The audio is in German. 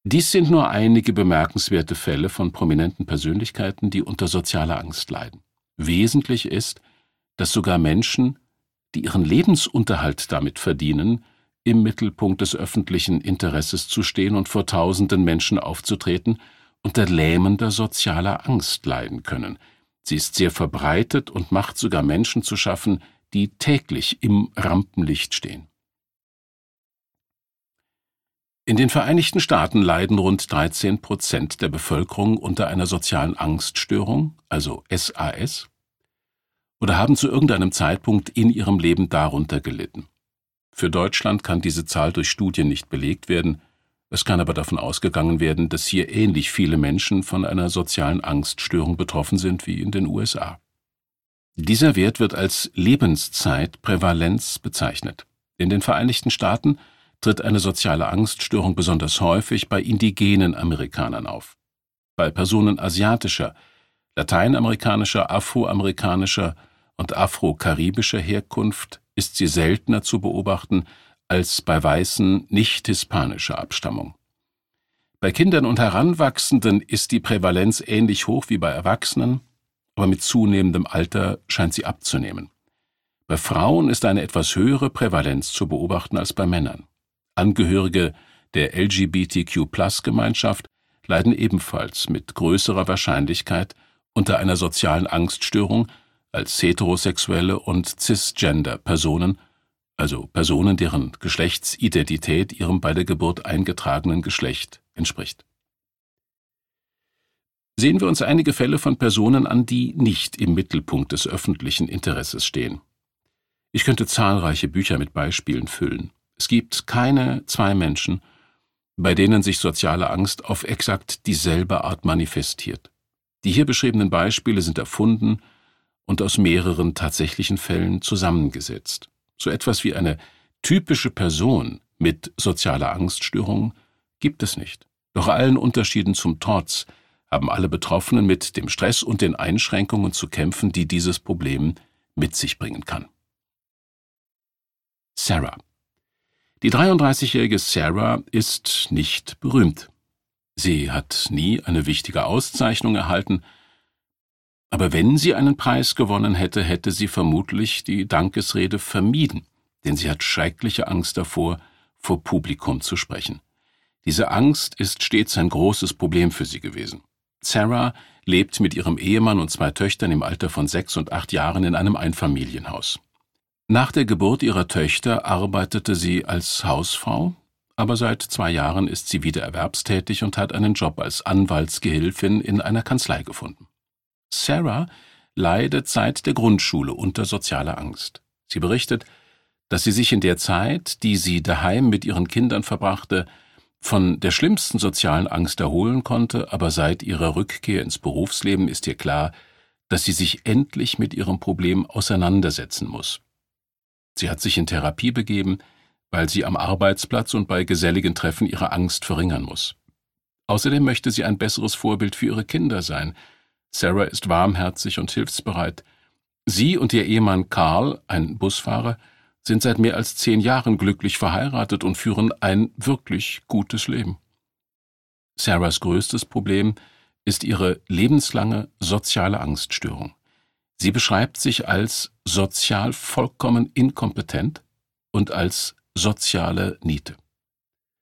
Dies sind nur einige bemerkenswerte Fälle von prominenten Persönlichkeiten, die unter sozialer Angst leiden. Wesentlich ist, dass sogar Menschen, die ihren Lebensunterhalt damit verdienen, im Mittelpunkt des öffentlichen Interesses zu stehen und vor tausenden Menschen aufzutreten, unter lähmender sozialer Angst leiden können. Sie ist sehr verbreitet und macht sogar Menschen zu schaffen, die täglich im Rampenlicht stehen. In den Vereinigten Staaten leiden rund 13% der Bevölkerung unter einer sozialen Angststörung, also SAS, oder haben zu irgendeinem Zeitpunkt in ihrem Leben darunter gelitten. Für Deutschland kann diese Zahl durch Studien nicht belegt werden, es kann aber davon ausgegangen werden, dass hier ähnlich viele Menschen von einer sozialen Angststörung betroffen sind wie in den USA. Dieser Wert wird als Lebenszeitprävalenz bezeichnet. In den Vereinigten Staaten tritt eine soziale Angststörung besonders häufig bei indigenen Amerikanern auf. Bei Personen asiatischer, lateinamerikanischer, afroamerikanischer und afro-karibischer Herkunft ist sie seltener zu beobachten als bei Weißen nicht-hispanischer Abstammung. Bei Kindern und Heranwachsenden ist die Prävalenz ähnlich hoch wie bei Erwachsenen, aber mit zunehmendem Alter scheint sie abzunehmen. Bei Frauen ist eine etwas höhere Prävalenz zu beobachten als bei Männern. Angehörige der LGBTQ+-Gemeinschaft leiden ebenfalls mit größerer Wahrscheinlichkeit unter einer sozialen Angststörung als heterosexuelle und cisgender-Personen, also Personen, deren Geschlechtsidentität ihrem bei der Geburt eingetragenen Geschlecht entspricht. Sehen wir uns einige Fälle von Personen an, die nicht im Mittelpunkt des öffentlichen Interesses stehen. Ich könnte zahlreiche Bücher mit Beispielen füllen. Es gibt keine zwei Menschen, bei denen sich soziale Angst auf exakt dieselbe Art manifestiert. Die hier beschriebenen Beispiele sind erfunden und aus mehreren tatsächlichen Fällen zusammengesetzt. So etwas wie eine typische Person mit sozialer Angststörung gibt es nicht. Doch allen Unterschieden zum Trotz haben alle Betroffenen mit dem Stress und den Einschränkungen zu kämpfen, die dieses Problem mit sich bringen kann. Sarah. Die 33-jährige Sarah ist nicht berühmt. Sie hat nie eine wichtige Auszeichnung erhalten, aber wenn sie einen Preis gewonnen hätte, hätte sie vermutlich die Dankesrede vermieden, denn sie hat schreckliche Angst davor, vor Publikum zu sprechen. Diese Angst ist stets ein großes Problem für sie gewesen. Sarah lebt mit ihrem Ehemann und 2 Töchtern im Alter von 6 und 8 Jahren in einem Einfamilienhaus. Nach der Geburt ihrer Töchter arbeitete sie als Hausfrau, aber seit 2 Jahren ist sie wieder erwerbstätig und hat einen Job als Anwaltsgehilfin in einer Kanzlei gefunden. Sarah leidet seit der Grundschule unter sozialer Angst. Sie berichtet, dass sie sich in der Zeit, die sie daheim mit ihren Kindern verbrachte, von der schlimmsten sozialen Angst erholen konnte, aber seit ihrer Rückkehr ins Berufsleben ist ihr klar, dass sie sich endlich mit ihrem Problem auseinandersetzen muss. Sie hat sich in Therapie begeben, weil sie am Arbeitsplatz und bei geselligen Treffen ihre Angst verringern muss. Außerdem möchte sie ein besseres Vorbild für ihre Kinder sein. Sarah ist warmherzig und hilfsbereit. Sie und ihr Ehemann Carl, ein Busfahrer, sind seit mehr als 10 Jahren glücklich verheiratet und führen ein wirklich gutes Leben. Sarahs größtes Problem ist ihre lebenslange soziale Angststörung. Sie beschreibt sich als sozial vollkommen inkompetent und als soziale Niete.